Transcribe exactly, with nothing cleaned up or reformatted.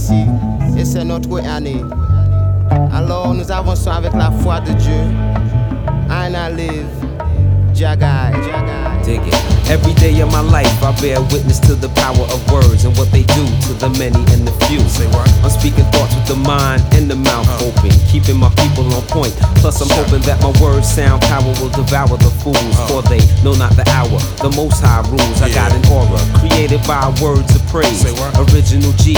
ici, et c'est notre année. Alors nous avançons avec la foi de Dieu. I now live, Jagai, Jagai. Dig it. Every day of my life I bear witness to the power of words and what they do to the many and the few. Say what? I'm speaking thoughts with the mind and the mouth Uh. open, keeping my people on point. Plus I'm Sure. hoping that my words sound power will devour the fools, Uh. for they know not the hour. The Most High rules. I Yeah. got an aura created by words of praise. Say what? Original G